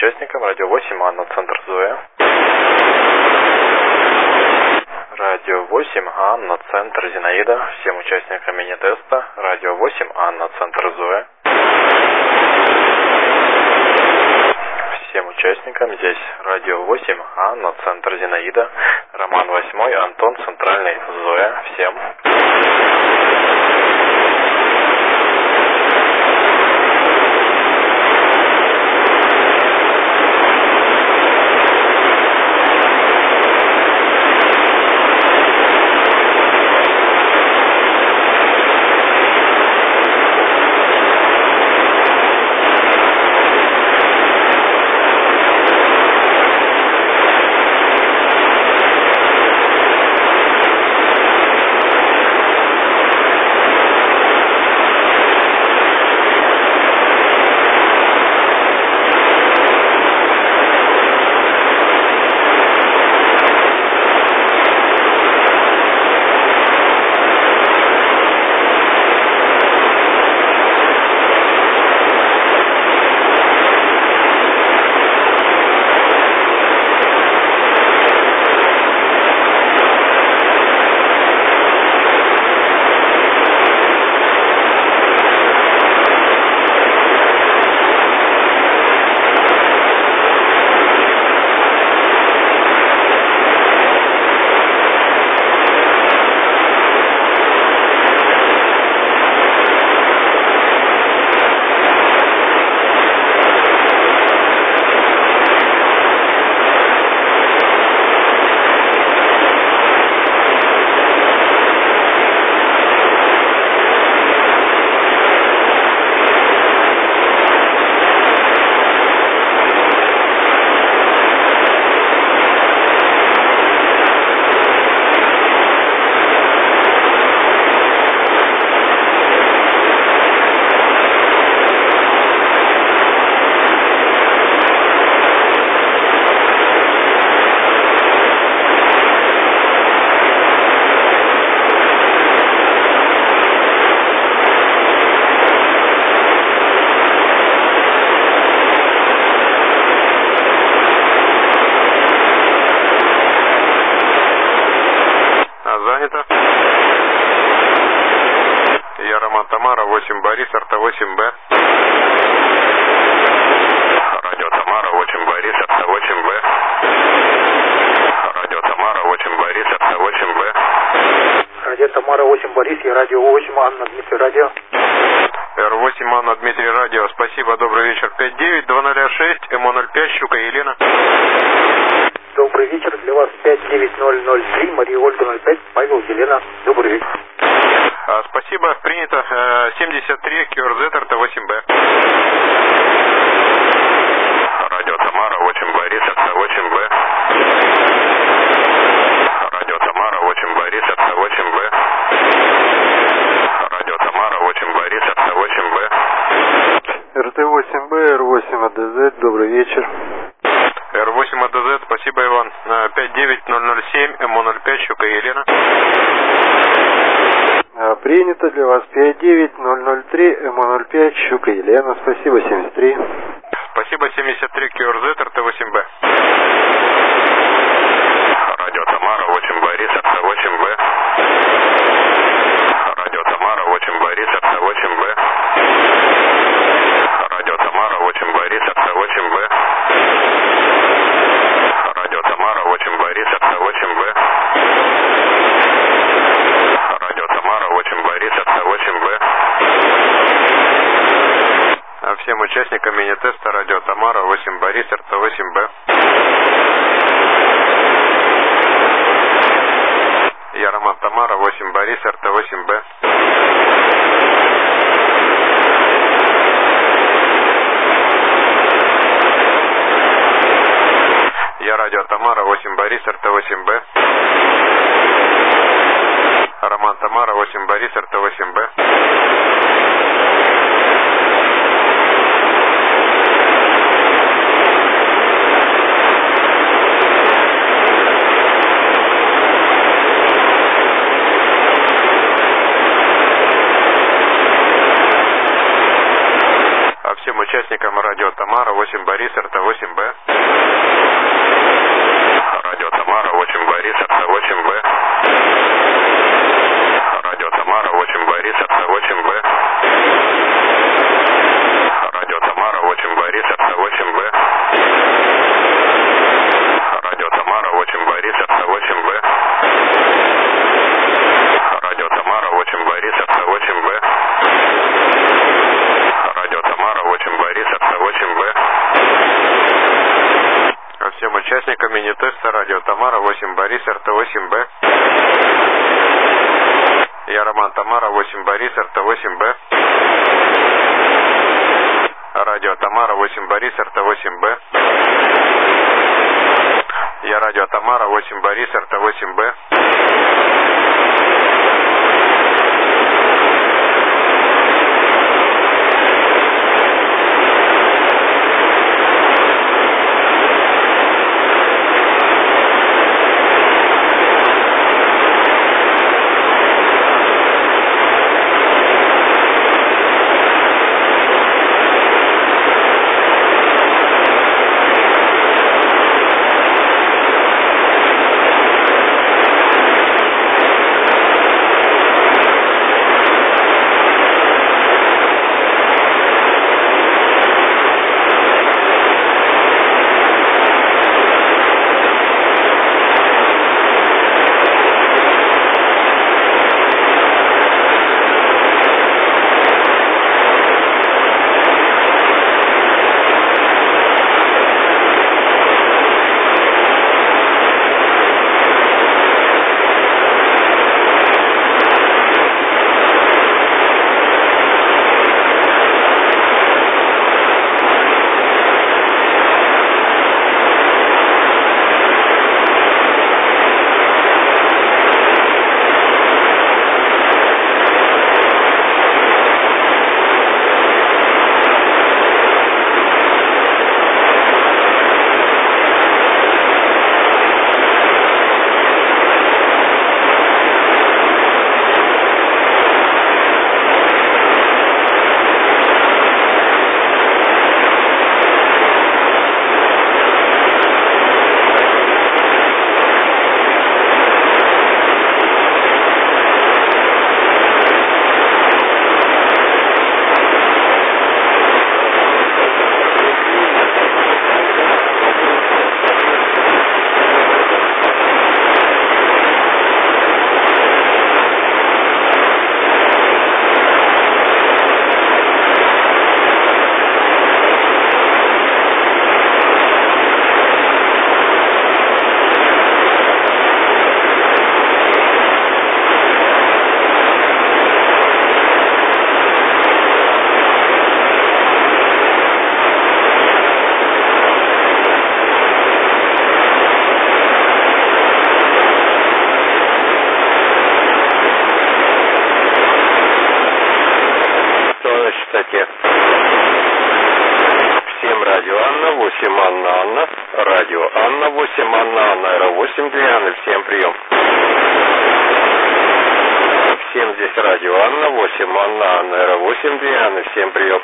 участникам. Радио 8, Анна, центр Зоя. Радио 8, Анна, центр Зинаида. Всем участникам мини-теста. Радио 8, Анна, центр Зоя. Всем участникам здесь Радио 8, Анна, центр Зинаида. Роман 8, Антон, центральный Зоя. Всем. Борис, Арта 8Б. Радио Тамара, 8 Борис, Арта 8Б. Радио Тамара, 8 Борис, Арта 8Б. Радио Тамара, 8 Борис, и радио 8, Анна, Дмитрий, радио. Р8, Анна, Дмитрий, радио. Спасибо, добрый вечер. 59206, МО05, Щука, Елена. Добрый вечер, для вас 59003, Мария Ольга 05, Павел, Елена. Добрый вечер. Спасибо, принято. 73, QRZ, Арта 8Б. Радио Тамара, 8 Борис, Арта 8Б. Радио Тамара, 8 Борис, Арта 8Б. Радио Тамара, 8 Борис, Арта 8Б. РТ-8Б, Р8 АДЗ, добрый вечер. Р8 АДЗ, спасибо, Иван. 59007, МО05, Щука, Елена. Принято для вас 59003, МО05, Щука, Елена. Спасибо, 73. Спасибо, 73, QRZ, РТ-8Б. Радио Тамара, 8 Борис, Арта 8Б. Радио Тамара, 8 Борис, Арта 8Б. Радио Тамара, 8 Борис, Арта 8Б. Радио Тамара, 8 Борис, Арта 8Б. Радио Тамара, 8 Борис, Арта 8Б. Всем участникам мини-теста Радио Тамара, 8 Борис, Арта 8Б. Я Роман Тамара, 8 Борис, Арта 8Б. Я Радио Тамара, 8 Борис, Арта 8Б. Роман Тамара, 8 Борис, Арта 8Б. Всем участникам Радио Тамара, 8 Борис, РТ-8Б. Радио Тамара, 8 Борис, РТ-8Б. Радио Тамара, 8 Борис, РТ-8Б. Радио Тамара, 8 Борис, РТ-8Б. Радио Тамара, 8 Борис, РТ-8Б. Радио Тамара, 8 Борис, РТ-8Б. Радио Тамара, 8 Борис, РТ-8Б. Всем участникам мини-теста Радио Тамара, 8 Борис, РТ-8Б. Я Роман Тамара, 8 Борис, РТ-8Б. Радио Тамара, 8 Борис, РТ-8Б. Я Радио Тамара, 8 Борис, РТ-8Б. Всем Радио Анна, 8 Анна Анна, Радио Анна, 8 Анна Анна, Р8, 2 Анны, всем прием. Всем здесь Радио Анна, 8 Анна Анна, Р8, 2 Анны, всем прием.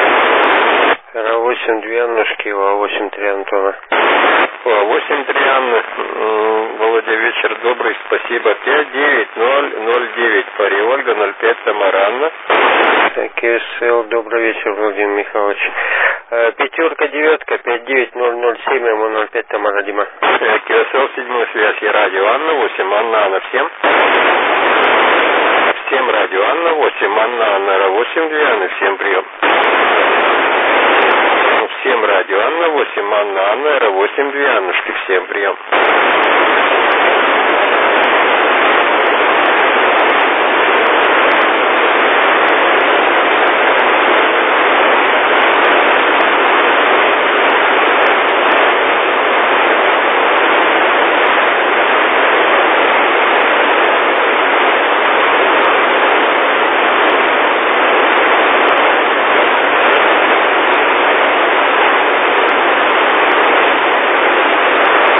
Р8, 2 Аннушки, Ва8, 3 Антона. Ва8, 3 Анны, Володя, вечер добрый, спасибо. 59009, Пари Ольга, 05 Тамара Анна. КСЛ, добрый вечер, Владимир Михайлович. Пятерка, девятка, 59007, МО05 Тамара Дима. КСЛ, 7 связь, я Радио Анна, 8 Анна Анна, всем. Всем Радио Анна, 8 Анна Анна, Р8, 2 Анны, всем прием. Всем Радио Анна, 8 Анна Анна, Р8, 2 Аннушки, всем прием.